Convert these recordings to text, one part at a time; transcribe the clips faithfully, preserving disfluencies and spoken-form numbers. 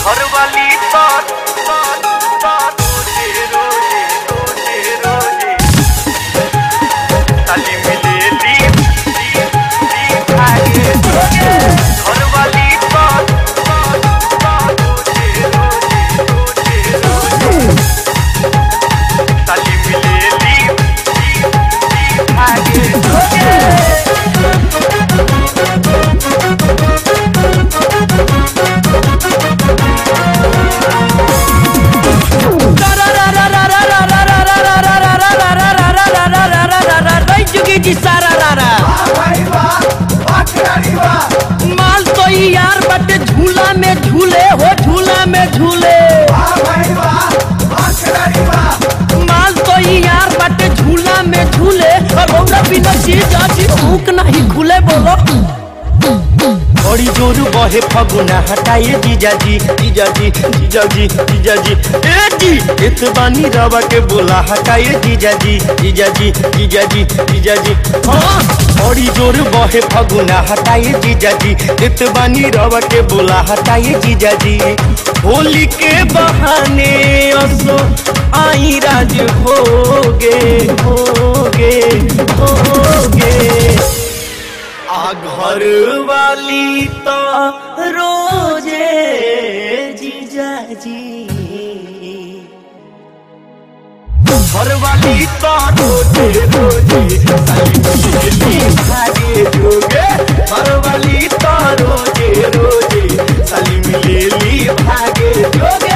घर वाली बात बात बात रोजे रोजे रोजे रोजे ताली मिले ली ली ली भागे रोजे घर वाली बात बात बात रोजे रोजे रोजे रोजे ताली मिले ली ली ली भागे रोजे जी सारा रारा माल तो यार बटे झूला में झूले हो झूला में झूले माल तो यार बटे झूला में झूले और बिना चीज आजी भूख नहीं खुले बोलो बड़ी जोर बहे फगुना हटाइए जीजाजी जीजाजी जीजाजी जीजाजी ए जी इत बानी रवा के बोला हटाइए जीजाजी जीजाजी जीजाजी जीजाजी हाँ बड़ी जोर बहे फगुना हटाइए जीजाजी इत बानी रवा के बोला हटाइए जीजाजी होली के बहाने असो आई राज होगे होगे होगे आ घर वाली तो रोजे जीजाजी घर वाली तो रोजे रोजे भागे जोगे घर वाली तो रोजे रोजे साली मिलेली भागे जोगे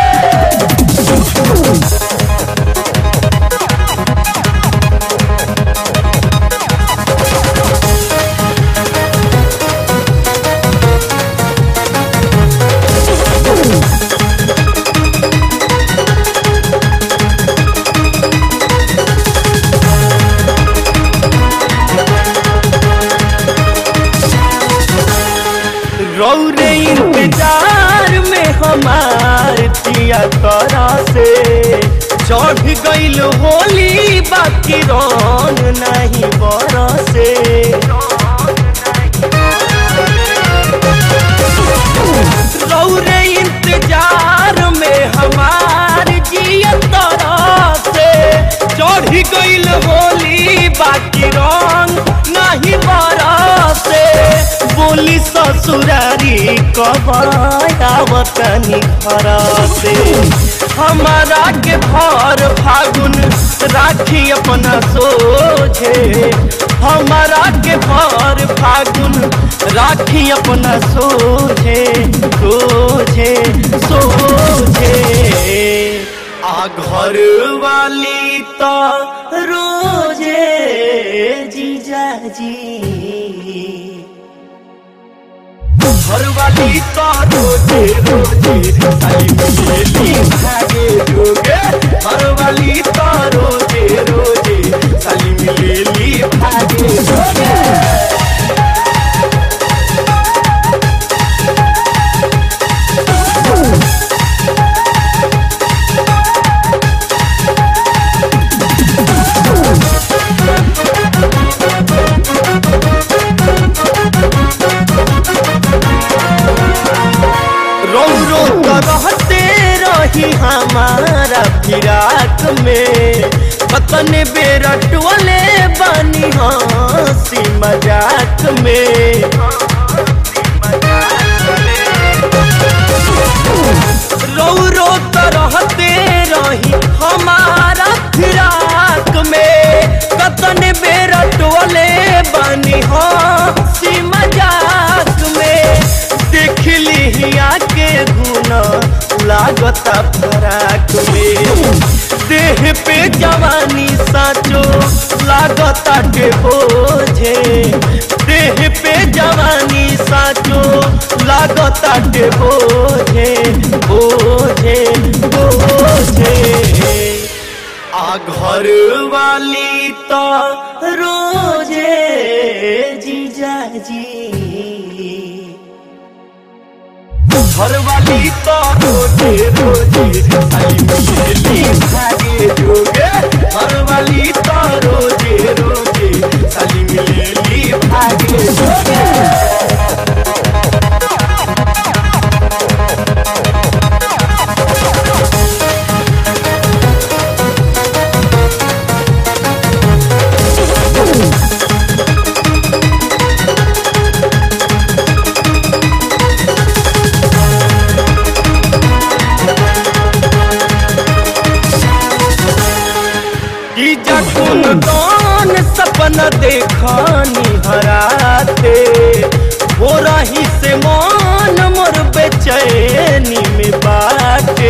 रौरे इंतजार में हमार पिया तोरा से चढ़ गईल होली बाकी रंग नहीं बरसे रौरे इंतजार में हमार जिया तोरा से चढ़ गईल होली बाकी रंग नहीं बरसे बोली ससुरारी कबायावतनी घर से हमारा के भर फागुन राखी अपना सोझे हमारा के भर फागुन राखी अपना सोझे सोझे सोझे आ घर वाली तो रोजे जीजाजी घर वाली तो रोजे रोजे साली मिलेली भागे जोगे घर वाली तो रोजे रोजे साली मिलेली भागे जोगे रहते रही हमारा फिराक में पतन बेरटवले बानी हंसी मजाक में रो रो तो रहते रही हमारा फिराक में पतन बेरटवले बानी हंसी मजाक में देख लिया के गुना लागता फराक में देह पे जवानी साचो लागता के बोझे देह पे जवानी साचो लागता के बोझे बोझे बोझे आ घर वाली तो रोजे जीजाजी घर वाली तो रोजे रोजे साली मिलेली भागे जोगे घर वाली तो रोजे रोजे साली मिलेली भागे जोगे देखनी हराते हो रही से मन मोर बेचैनी में बाटे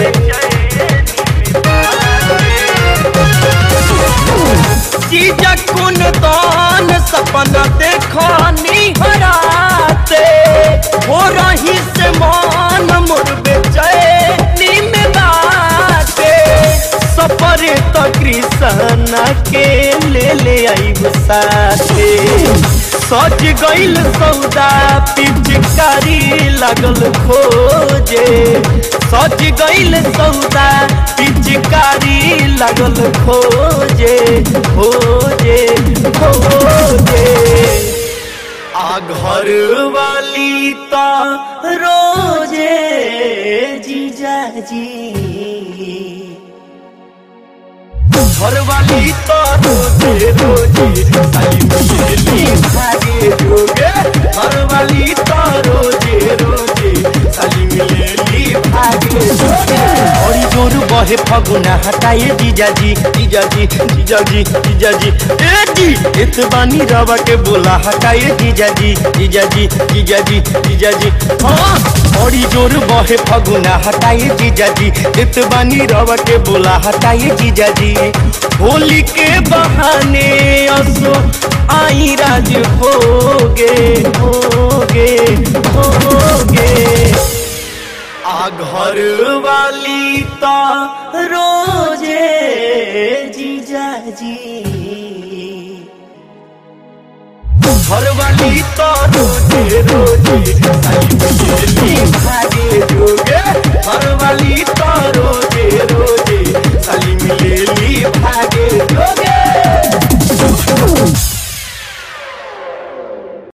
जीजा कुन दान सपना देखनी हराते हो रही से मन मोर बेचैनी में बाटे सपरे तो कृष्ण के ले ले आइब साथे सज गइल सौदा पिचकारी लागल खोजे सज गइल सौदा पिचकारी लागल खोजे खोजे खोजे आ घर वाली तो रोजे जीजा जी घर वाली तो रोजे रोजे साली मिलेली भागे जोगे घर वाली तो रोजे रोजे साली मिलेली भागे जोगे बड़ी जोर बहे फगुना हटाए जीजाजी जीजाजी जीजाजी जीजाजी ए जी इत बानी रवा के बोला हटाए जीजाजी जीजाजी जीजाजी जीजाजी हाँ बड़ी जोर बहे फगुना हटाए जीजाजी इत बानी रवा के बोला हटाए जीजाजी होली के बहाने असो आई राज होगे होगे होगे आ घर वाली तो रोजे जीजाजी घर वाली तो रोजे रोजे